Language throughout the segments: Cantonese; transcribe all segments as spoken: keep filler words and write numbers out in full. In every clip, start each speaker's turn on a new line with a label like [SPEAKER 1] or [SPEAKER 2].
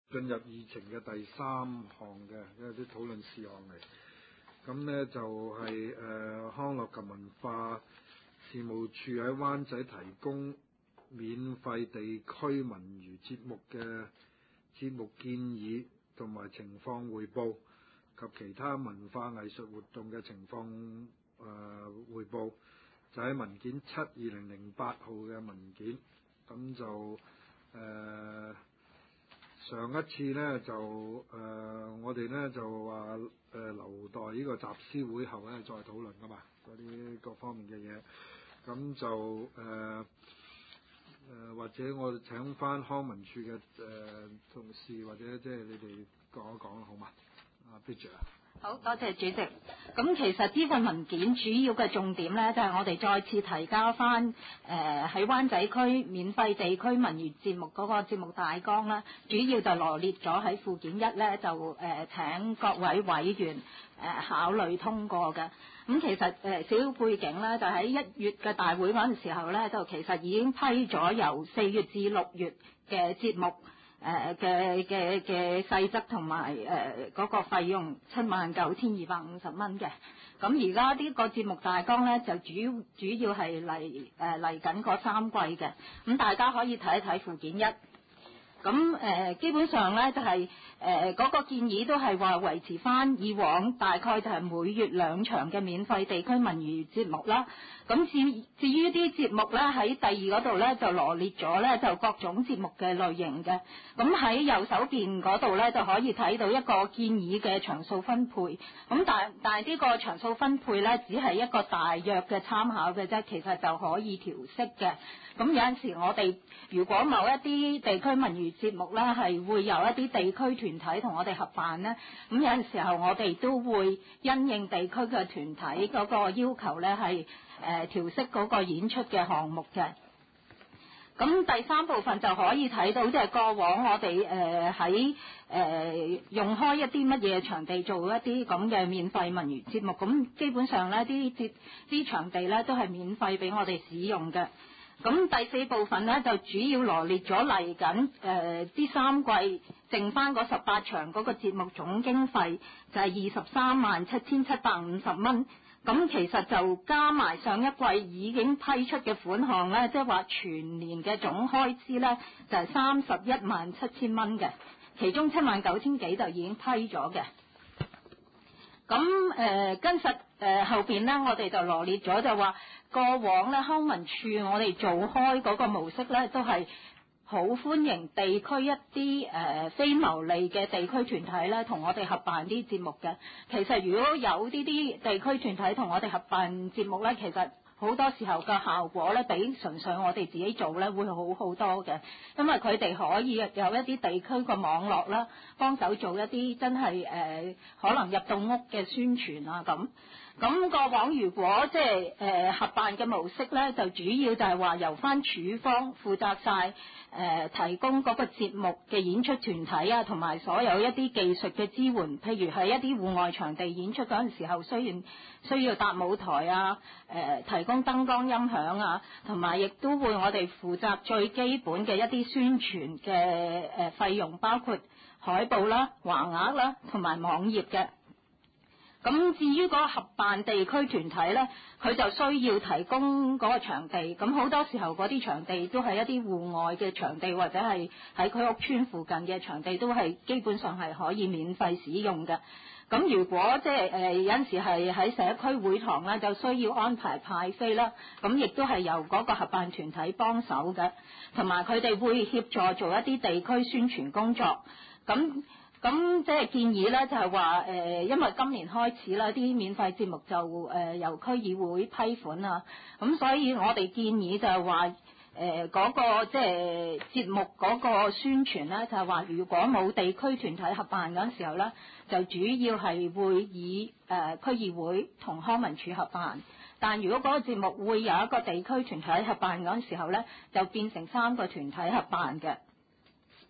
[SPEAKER 1] 進入議程嘅第三項嘅一啲討論事項嚟。咁呢就係、是、誒、呃、康樂及文化事務處喺灣仔提供免費地區文娛節目嘅節目建議同埋情況匯報及其他文化藝術活動嘅情況誒、呃、匯報，就喺文件七二零零八號嘅文件。咁就誒、呃、上一次呢，就誒、呃、我哋呢就話誒、呃、留待呢個集思會後咧再討論噶嘛，嗰啲各方面嘅嘢。咁就誒誒、呃呃、或者我哋請翻康文署嘅誒、呃、同事或者即係你哋講一講好嘛？阿 Bridget 啊。
[SPEAKER 2] 好多謝主席。咁其實呢份文件主要嘅重點呢，就係、是、我哋再次提交翻誒喺灣仔區免費地區文娛節目嗰個節目大綱啦，主要就羅列咗喺附件一呢，就誒、呃、請各位委員誒、呃、考慮通過嘅。咁其實誒、呃、少少背景呢，就喺一月嘅大會嗰陣時候呢，就其實已經批咗由四月至六月嘅節目。誒嘅嘅嘅細則同埋誒嗰個費用七萬九千二百五十蚊嘅。咁而家呢個節目大綱咧就主要主要係嚟誒嚟緊嗰三季嘅，咁大家可以睇一睇附件一。咁誒、呃、基本上咧就係誒嗰個建議都係話維持翻以往大概就係每月兩場嘅免費地區文娛節目啦。咁至至於啲節目咧喺第二嗰度咧就羅列咗咧就各種節目嘅類型嘅。咁喺右手邊嗰度咧就可以睇到一個建議嘅場數分配。咁但但係呢個場數分配咧只係一個大約嘅參考嘅啫，其實就可以調適嘅。咁有陣時我哋如果某一啲地區文娛節目咧係會有一啲地區團體同我哋合辦咧，咁有陣時候我哋都會因應地區嘅團體嗰個要求咧係誒調適嗰個演出嘅項目嘅。咁第三部分就可以睇到，即係過往我哋誒喺誒用開一啲乜嘢場地做一啲咁嘅免費文娛節目，咁基本上咧啲節啲場地咧都係免費俾我哋使用嘅。咁第四部分咧就主要羅列咗嚟緊誒啲三季剩翻嗰十八場嗰個節目總經費就係二十三萬七千七百五十蚊。咁其實就加埋上一季已經批出嘅款項咧，即係話全年嘅總開支咧就係三十一萬七千蚊嘅，其中七萬九千幾就已經批咗嘅。咁誒、呃、跟實誒、呃、後邊咧，我哋就羅列咗就話過往咧康文署我哋做開嗰個模式咧，都係好歡迎地區一啲誒、呃、非牟利嘅地區團體咧，同我哋合辦啲節目嘅。其實如果有呢啲地區團體同我哋合辦節目咧，其實好多時候嘅效果咧，比純粹我哋自己做咧會好好多嘅，因為佢哋可以有一啲地區個網絡啦，幫手做一啲真係誒、呃、可能入到屋嘅宣傳啊咁。咁過往如果即係誒合辦嘅模式咧，就主要就係話由翻處方負責晒誒、呃、提供嗰個節目嘅演出團體啊，同埋所有一啲技術嘅支援，譬如係一啲戶外場地演出嗰陣時候，雖然需要搭舞台啊，誒、呃、提供燈光音響啊，同埋亦都會我哋負責最基本嘅一啲宣傳嘅誒費用，包括海報啦、橫額啦，同埋網頁嘅。咁至於嗰個合辦地區團體呢，佢就需要提供嗰個場地。咁好多時候嗰啲場地都係一啲戶外嘅場地，或者係喺佢屋村附近嘅場地，都係基本上係可以免費使用嘅。咁如果即係誒有陣時係喺社區會堂呢，就需要安排派飛啦。咁亦都係由嗰個合辦團體幫手嘅，同埋佢哋會協助做一啲地區宣傳工作。咁咁即係建議咧，就係話誒，因為今年開始啦，啲免費節目就誒、呃、由區議會批款啊，咁所以我哋建議就係話誒嗰個即係節目嗰個宣傳咧，就係話如果冇地區團體合辦嗰陣時候咧，就主要係會以誒、呃、區議會同康文署合辦。但如果嗰個節目會有一個地區團體合辦嗰陣時候咧，就變成三個團體合辦嘅。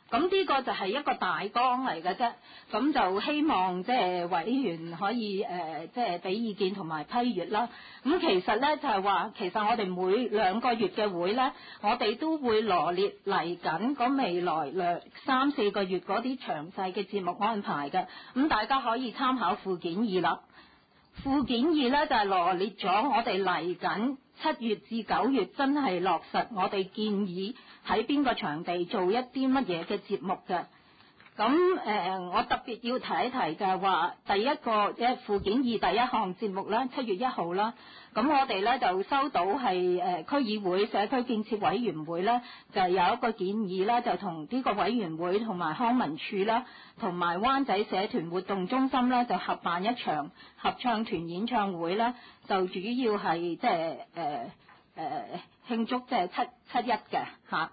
[SPEAKER 2] 咁呢個就係一個大綱嚟嘅啫，咁就希望即係委員可以誒即係俾意見同埋批閱啦。咁其實咧就係話，其實我哋每兩個月嘅會咧，我哋都會羅列嚟緊嗰未來兩三四個月嗰啲詳細嘅節目安排嘅，咁大家可以參考附件二啦。附件二咧就係羅列咗我哋嚟緊七月至九月真係落實我哋建議喺邊個場地做一啲乜嘢嘅節目嘅。咁誒、呃，我特別要提一提就係話，第一個即係附件二第一項節目啦，七月一號啦。咁我哋咧就收到係誒、呃、區議會社區建設委員會咧，就有一個建議啦，就同呢個委員會同埋康文署啦，同埋灣仔社團活動中心咧，就合辦一場合唱團演唱會咧，就主要係即係誒誒慶祝即係七七一嘅嚇。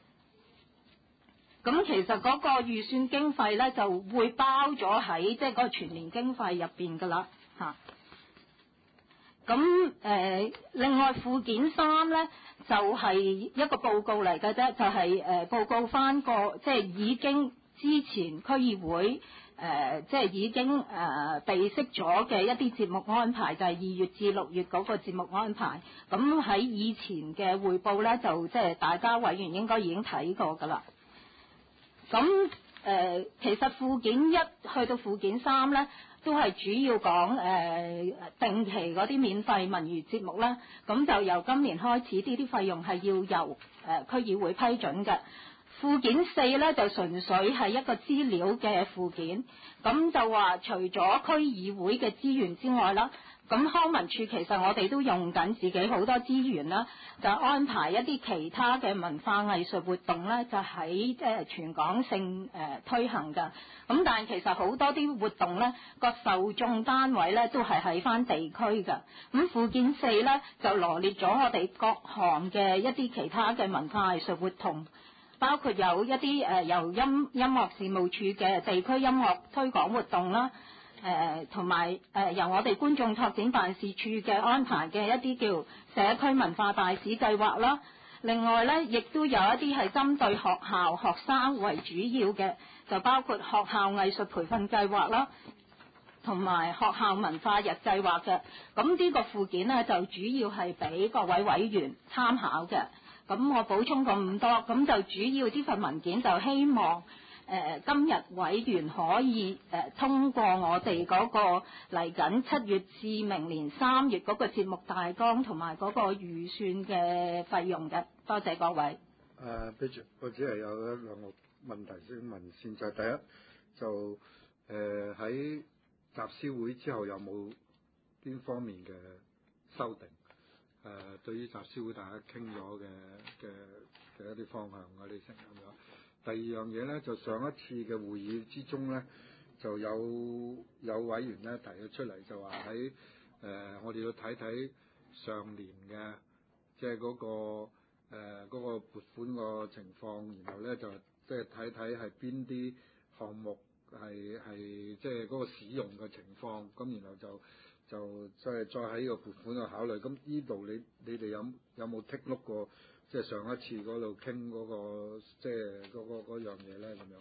[SPEAKER 2] 咁其實嗰個預算經費咧就會包咗喺即係嗰個全年經費入邊㗎啦嚇。咁誒、呃，另外附件三咧就係、是、一個報告嚟嘅啫，就係、是、誒、呃、報告翻個即係已經之前區議會誒、呃、即係已經誒、呃、備悉咗嘅一啲節目安排，就係、是、二月至六月嗰個節目安排。咁喺以前嘅匯報咧，就即係大家委員應該已經睇過㗎啦。咁誒、呃，其實附件一去到附件三咧，都係主要講誒、呃、定期嗰啲免費文娛節目啦。咁就由今年開始，呢啲費用係要由誒、呃、區議會批准嘅。附件四咧就純粹係一個資料嘅附件，咁就話除咗區議會嘅資源之外啦。咁康文署其實我哋都用緊自己好多資源啦，就安排一啲其他嘅文化藝術活動咧，就喺即係全港性誒、呃、推行㗎。咁但係其實好多啲活動咧，個受眾單位咧都係喺翻地區㗎。咁附件四咧就羅列咗我哋各項嘅一啲其他嘅文化藝術活動，包括有一啲誒、呃、由音音樂事務處嘅地區音樂推廣活動啦。誒同埋誒由我哋觀眾拓展辦事處嘅安排嘅一啲叫社區文化大使計劃啦。另外咧，亦都有一啲係針對學校學生為主要嘅，就包括學校藝術培訓計劃啦，同埋學校文化日計劃嘅。咁呢個附件咧就主要係俾各位委員參考嘅。咁我補充咁多，咁就主要呢份文件就希望。誒、呃、今日委員可以誒、呃、通過我哋嗰個嚟緊七月至明年三月嗰個節目大綱同埋嗰個預算嘅費用嘅，多謝各位。
[SPEAKER 1] 誒 Bridget 我只係有一兩個問題先問先，就係、第一就誒喺、呃、集思會之後有冇邊方面嘅修訂？誒、呃、對於集思會大家傾咗嘅嘅嘅一啲方向嗰啲成咁樣。第二樣嘢咧，就上一次嘅會議之中咧，就有有委員咧提咗出嚟，就話喺誒我哋要睇睇上年嘅即係嗰個誒嗰、呃嗰個撥款個情況，然後咧就即係睇睇係邊啲項目係係即係嗰個使用嘅情況，咁然後就就即係再喺呢個撥款度考慮。咁呢度你你哋有有冇 take look 過？即係上一次嗰度傾嗰個，即係嗰個嗰樣嘢咧，咁樣。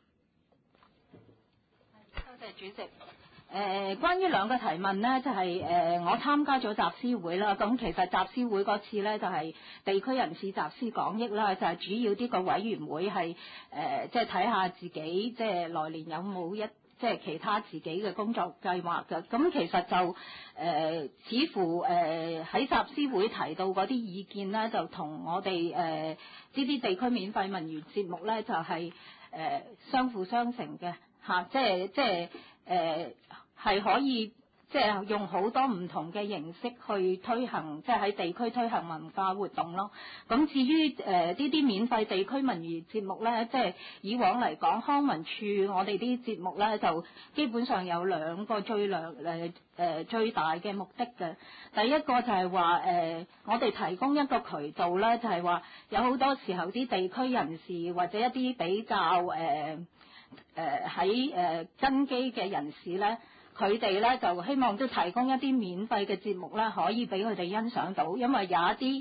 [SPEAKER 2] 多謝主席。誒、呃，關於兩個提問咧，就係、是、誒、呃、我參加咗集思會啦。咁其實集思會嗰次咧，就係、是、地區人士集思廣益啦，就係、是、主要呢個委員會係誒，即係睇下自己即係來年有冇一即係、就是、其他自己嘅工作計劃嘅。咁其實就誒、呃，似乎誒喺、呃、集思會提到嗰啲意見咧，就同我哋誒呢啲地區免費文娛節目咧，就係、是、誒、呃、相輔相成嘅嚇，即係即係誒係可以即係、就是、用好多唔同嘅形式去推行，即係喺地區推行文化活動咯。咁至於誒呢啲免費地區文娛節目咧，即、就、係、是、以往嚟講，康文署我哋啲節目咧就基本上有兩個最兩誒誒最大嘅目的嘅。第一個就係話誒，我哋提供一個渠道咧，就係、是、話有好多時候啲地區人士或者一啲比較誒誒喺誒根基嘅人士咧。佢哋咧就希望都提供一啲免費嘅節目咧，可以俾佢哋欣賞到，因為有一啲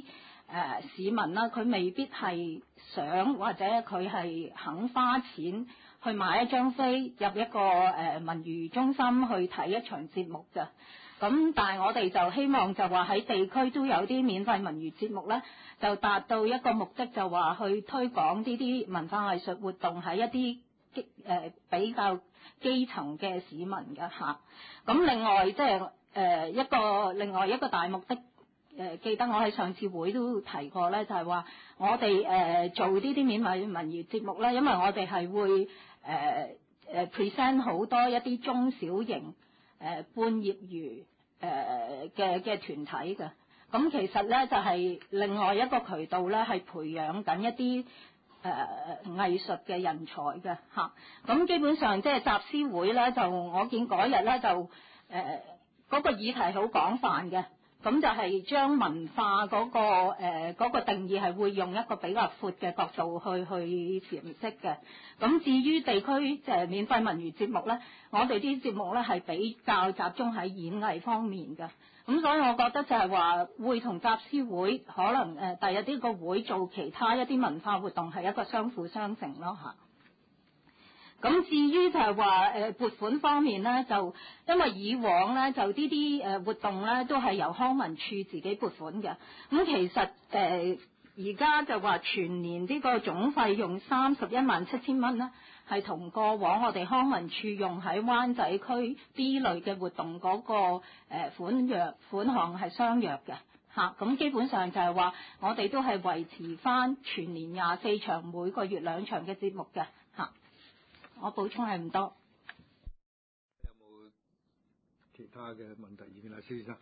[SPEAKER 2] 呃、市民啦，佢未必係想或者佢係肯花錢去買一張飛入一個誒、呃、文娛中心去睇一場節目嘅。咁但係我哋就希望就話喺地區都有啲免費文娛節目咧，就達到一個目的，就話去推廣呢啲文化藝術活動喺一啲誒、呃、比較基層嘅市民嘅嚇。咁另外即係誒一個另外一個大目的。誒、呃、記得我喺上次會都提過咧，就係、是、話我哋誒、呃、做呢啲免費文娛節目咧，因為我哋係會誒誒、呃、present 好多一啲中小型誒、呃、半業餘誒嘅嘅團體嘅。咁其實咧就係、是、另外一個渠道咧，係培養緊一啲誒、呃、藝術嘅人才嘅嚇。咁、啊、基本上即係集思會咧，就我見嗰日咧就誒嗰、呃那個議題好廣泛嘅。咁就係將文化嗰、那個誒嗰、呃那個定義係會用一個比較闊嘅角度去去詮釋嘅。咁至於地區即係免費文娛節目咧，我哋啲節目咧係比較集中喺演藝方面嘅。咁所以我覺得就係話會同集思會可能誒、呃、第日呢個會做其他一啲文化活動係一個相輔相成咯嚇。咁至於就係話誒撥款方面咧，就因為以往咧就呢啲誒活動咧都係由康文署自己撥款嘅。咁其實誒而家就話全年呢個總費用三十一萬七千蚊咧，係同過往我哋康文署用喺灣仔區 B 類嘅活動嗰、那個誒、呃、款約款項係相約嘅嚇。咁、啊、基本上就係話我哋都係維持翻全年廿四場，每個月兩場嘅節目嘅嚇。啊我補充係唔多。
[SPEAKER 1] 有冇其他嘅問題意見啊，蕭醫生？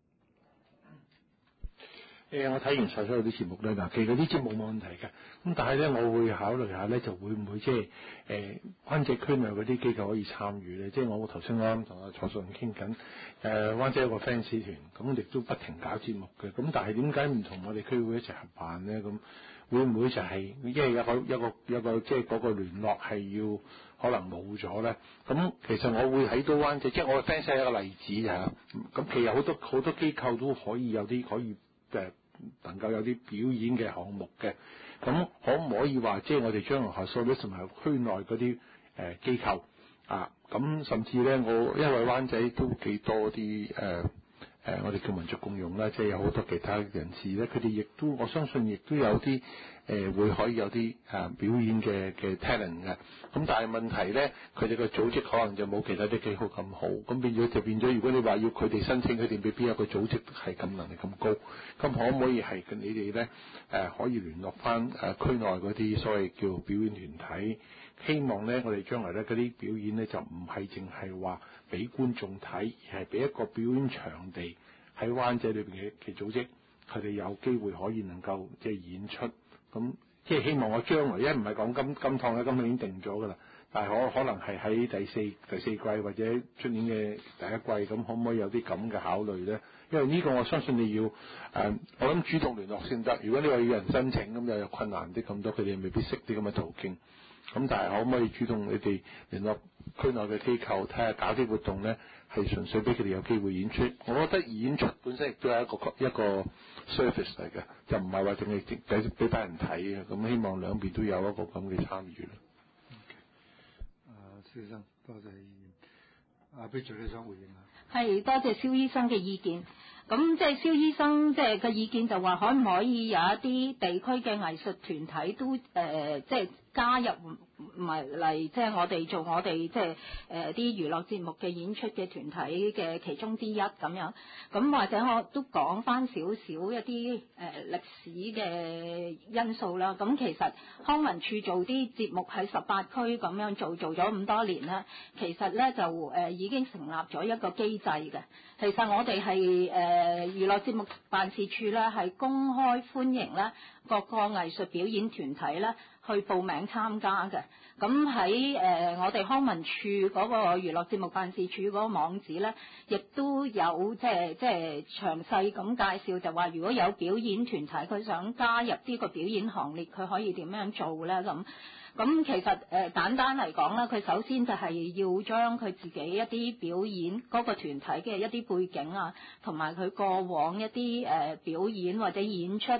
[SPEAKER 3] 誒、呃，我睇完晒所有啲節目咧，嗱，其實啲節目冇問題嘅，咁但係咧，我會考慮下咧，就會唔會即係誒灣仔區內嗰啲機構可以參與咧？即係我頭先啱啱同阿蔡順傾緊，誒、呃、灣仔有個 fans 團，咁亦都不停搞節目嘅，咁但係點解唔同我哋區會一齊合辦咧？咁會唔會就係、是、因為有個有個有個即係嗰個聯絡係要可能冇咗咧？咁其實我會喺到灣仔，即係我嘅 fans 係一個例子嚇。咁其實好多好多機構都可以有啲可以誒能夠有啲表演嘅項目嘅。咁可唔可以話即係我哋將來學 service 同埋區內嗰啲誒機構啊？咁甚至咧，我因為灣仔都幾多啲誒。呃誒、呃，我哋叫民族共用啦，即係有好多其他人士咧，佢哋亦都我相信亦都有啲誒、呃、會可以有啲誒、呃、表演嘅嘅 talent 嘅。咁但係問題咧，佢哋個組織可能就冇其他啲機構咁好，咁變咗就變咗。如果你話要佢哋申請，佢哋未必有個組織係咁能力咁高。咁可唔可以係你哋咧誒可以聯絡翻誒區內嗰啲所謂叫表演團體？希望咧，我哋將來咧嗰啲表演咧就唔係淨係話俾觀眾睇，而係俾一個表演場地喺灣仔裏邊嘅嘅組織，佢哋有機會可以能夠即係演出。咁即係希望我將來，因為唔係講金金堂咧，今年已經定咗㗎啦。但係可可能係喺第四第四季或者出年嘅第一季，咁可唔可以有啲咁嘅考慮咧？因為呢個我相信你要誒、呃，我諗主動聯絡先得。如果你話要有人申請，咁又有困難啲咁多，佢哋未必識啲咁嘅途徑。咁但係可唔可以主動你哋聯絡區內嘅機構，睇下搞啲活動咧，係純粹俾佢哋有機會演出。我覺得演出本身亦都係一個一個 service 嚟嘅，就唔係話淨係俾俾班人睇嘅。咁希望兩邊都有一個咁嘅參與啦。
[SPEAKER 1] 啊，蕭醫生，多謝意見。阿 Bridget 你想回應下？
[SPEAKER 2] 係，多謝蕭醫生嘅意見。咁即係蕭醫生即係嘅意見就話，可唔可以有一啲地區嘅藝術團體都誒、呃、即係加入唔係嚟即係我哋做我哋即係誒啲娛樂節目嘅演出嘅團體嘅其中之一咁樣。咁或者我都講翻少少一啲誒、呃、歷史嘅因素啦。咁其實康文署做啲節目喺十八區咁樣做做咗咁多年啦，其實咧就誒、呃、已經成立咗一個機制嘅。其實我哋係誒娛樂節目辦事處咧係公開歡迎咧各個藝術表演團體咧去報名參加嘅。咁喺誒我哋康文署嗰個娛樂節目辦事處嗰個網址咧，亦都有即係即係詳細咁介紹，就話如果有表演團體佢想加入呢個表演行列，佢可以點樣做咧咁。咁其實誒、呃、簡單嚟講咧，佢首先就係要將佢自己一啲表演嗰、那個團體嘅一啲背景啊，同埋佢過往一啲誒、呃、表演或者演出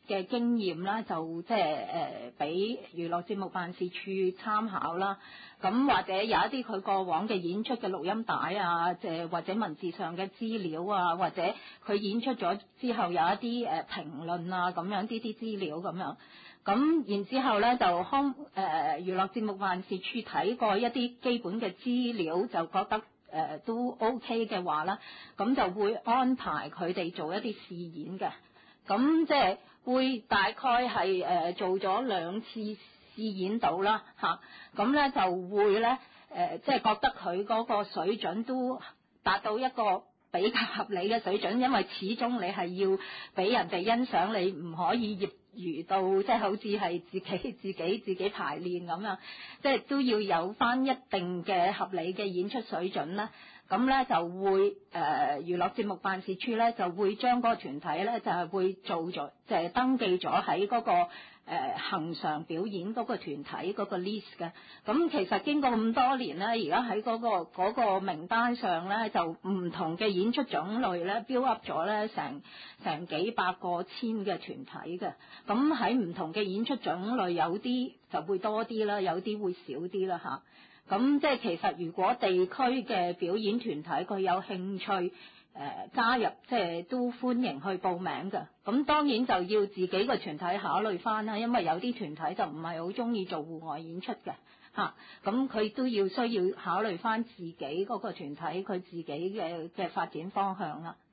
[SPEAKER 2] 嘅經驗啦，就即係誒俾娛樂節目辦事處參考啦。咁或者有一啲佢過往嘅演出嘅錄音帶啊，即係或者文字上嘅資料啊，或者佢演出咗之後有一啲誒評論啊，咁樣呢啲資料咁樣。咁然之後咧就康誒娛樂節目辦事處睇過一啲基本嘅資料，就覺得誒、呃、都 OK 嘅話啦，咁就會安排佢哋做一啲試演嘅。咁即係會大概係誒、呃、做咗兩次試演到啦嚇，咁、啊、咧就會咧誒即係覺得佢嗰個水準都達到一個比較合理嘅水準，因為始終你係要俾人哋欣賞，你唔可以業餘到即係好似係自己自己自己排練咁樣，即係都要有返一定嘅合理嘅演出水準啦。咁咧就會誒、呃、娛樂節目辦事處咧就會將嗰個團體咧就係、是、會做咗，就係、是、登記咗喺嗰個誒恆常表演嗰個團體嗰個 list 嘅。咁其實經過咁多年咧，而家喺嗰個嗰、那個名單上咧，就唔同嘅演出種類咧標 up 咗咧成成幾百個簽嘅團體嘅。咁喺唔同嘅演出種類，有啲就會多啲啦，有啲會少啲啦嚇。咁即係其實如果地區嘅表演團體佢有興趣誒、呃、加入，即係都歡迎去報名嘅。咁當然就要自己個團體考慮翻啦，因為有啲團體就唔係好中意做戶外演出嘅嚇。咁、啊、佢都要需要考慮翻自己嗰個團體佢自己嘅嘅發展方向啦。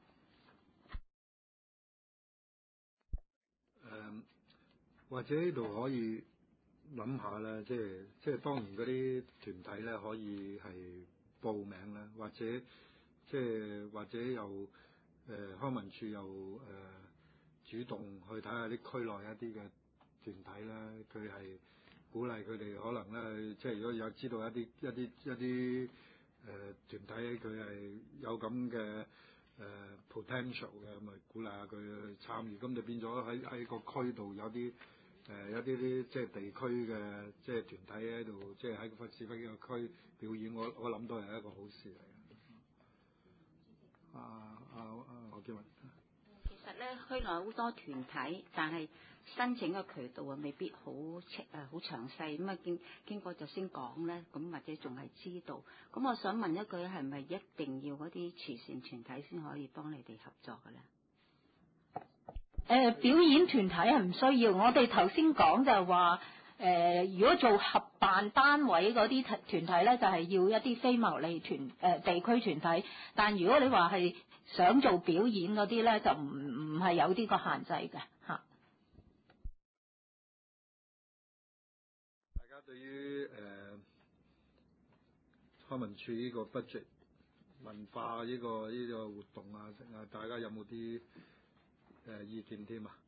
[SPEAKER 1] 誒、嗯，或者呢度可以諗下咧，即係即係當然嗰啲團體咧可以係報名咧，或者即係或者又誒、呃、康文署又誒、呃、主動去睇下啲區內一啲嘅團體咧，佢係鼓勵佢哋可能咧，即係如果有知道一啲一啲一啲誒、呃、團體佢係有咁嘅誒 potential 嘅，咁咪鼓勵下佢去參與，咁就變咗喺喺個區度有啲。誒、呃、有啲啲即係地區嘅即係團體喺度，即係喺個市區個區表演，我我諗都係一個好事嚟嘅。啊啊啊！何建文，
[SPEAKER 4] 其實咧，區內好多團體，但係申請嘅渠道啊，未必好清誒好詳細。咁啊，經經過就先講咧，咁或者仲係知道。咁我想問一句，係咪一定要嗰啲慈善團體先可以幫你哋合作嘅咧？
[SPEAKER 2] 誒、呃、表演團體係唔需要，我哋頭先講就係話誒，如果做合辦單位嗰啲團團體咧，就係、是、要一啲非牟利團誒、呃、地區團體。但如果你話係想做表演嗰啲咧，就唔唔係有啲個限制嘅嚇。
[SPEAKER 1] 大家對於誒、呃、康文署呢個 budget 文化呢、這個呢、這個活動啊，大家有冇啲誒意見添啊？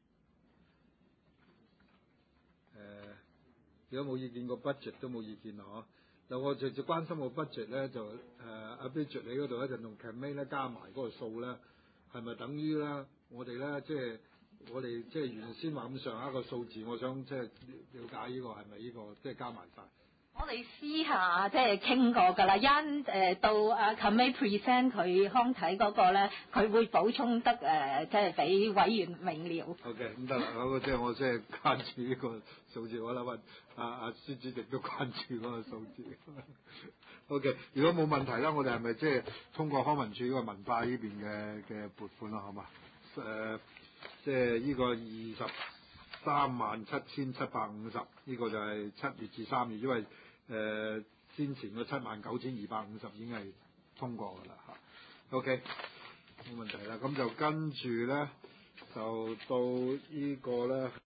[SPEAKER 1] 誒、呃，如果冇意見，個 budget 都冇意見啊！嗬，嗱，我最最關心個 budget 咧，就誒阿 budget 你嗰度咧就用 campaign 咧加埋嗰個數咧，係咪等於咧我哋咧即係我哋即係原先話咁上下一個數字？我想即係了解呢個係咪呢個即係加埋晒？
[SPEAKER 2] 我哋私下即係傾過㗎啦，因誒到阿 Committee present 佢康體嗰個咧，佢會補充得誒，即係俾委員明了。
[SPEAKER 1] OK，咁得啦，嗰個即係我即係關注呢個數字，我諗啊阿阿孫主席都關注嗰個數字。OK，如果冇問題啦，我哋係咪即係通過康文署呢個文化呢邊嘅嘅撥款啦，好嘛？誒、呃，即係呢個二十三萬七千七百五十，呢個就係七月至三月，因為誒、呃、先前個七萬九千二百五十已經係通過㗎啦嚇。OK，冇問題啦，咁就跟住咧就到個呢個咧。